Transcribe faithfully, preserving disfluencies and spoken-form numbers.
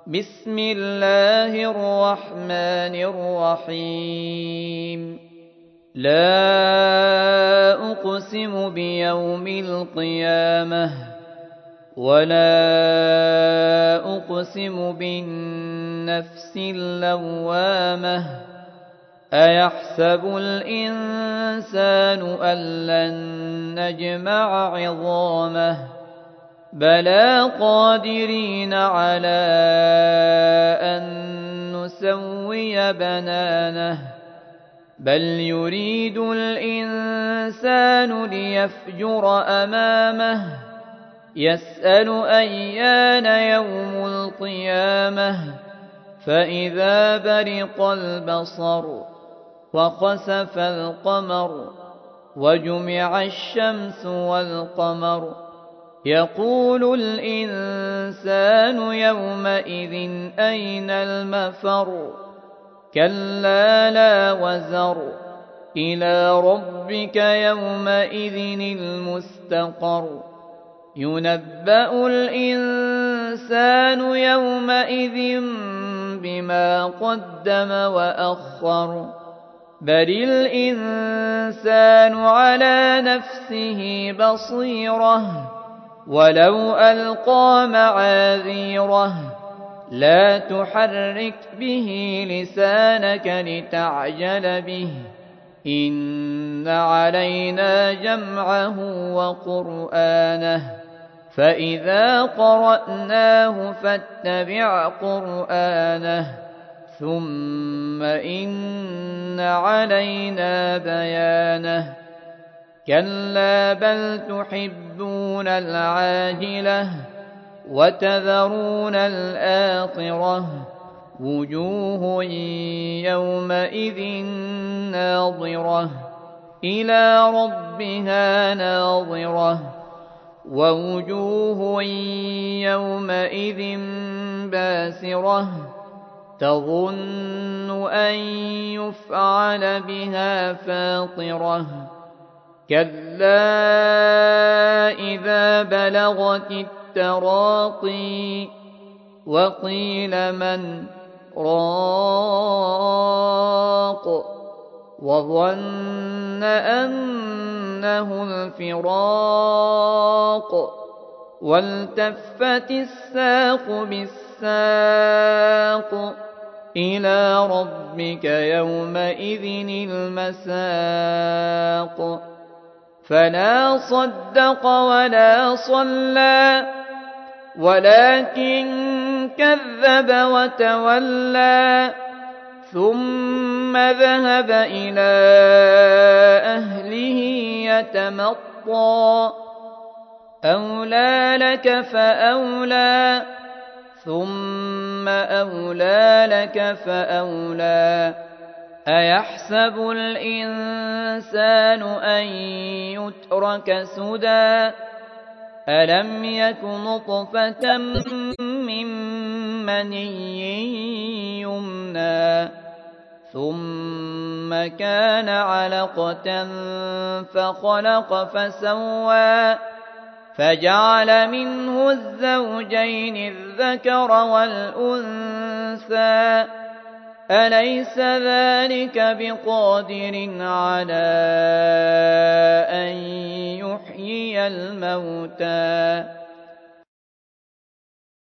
بسم الله الرحمن الرحيم لا أقسم بيوم القيامة ولا أقسم بالنفس اللوامة أيحسب الإنسان أن لن نجمع عظامه بلى قادرين على أن نسوي بنانه بل يريد الإنسان ليفجر أمامه يسأل أيان يوم القيامة فإذا برق البصر وخسف القمر وجمع الشمس والقمر يقول الإنسان يومئذ أين المفر كلا لا وزر إلى ربك يومئذ المستقر ينبأ الإنسان يومئذ بما قدم وأخر بل الإنسان على نفسه بصيرة ولو ألقى معاذيره لا تحرك به لسانك لتعجل به إن علينا جمعه وقرآنه فإذا قرأناه فاتبع قرآنه ثم إن علينا بيانه كلا بل تحبون العاجلة وتذرون الآخرة وجوه يومئذ ناظرة إلى ربها ناظرة ووجوه يومئذ باسرة تظن أن يفعل بها فاقرة كلا إذا بلغت التراقي وقيل من راق وظن أنه الفراق والتفت الساق بالساق إلى ربك يومئذ المساق فلا صدق ولا صلى ولكن كذب وتولى ثم ذهب إلى أهله يتمطى أولى لك فأولى ثم أولى لك فأولى أيحسب الإنسان أن يترك سدى ألم يك نطفة من مني يمنى ثم كان علقة فخلق فسوى فجعل منه الزوجين الذكر والأنثى أليس ذلك بقادر على أن يحيي الموتى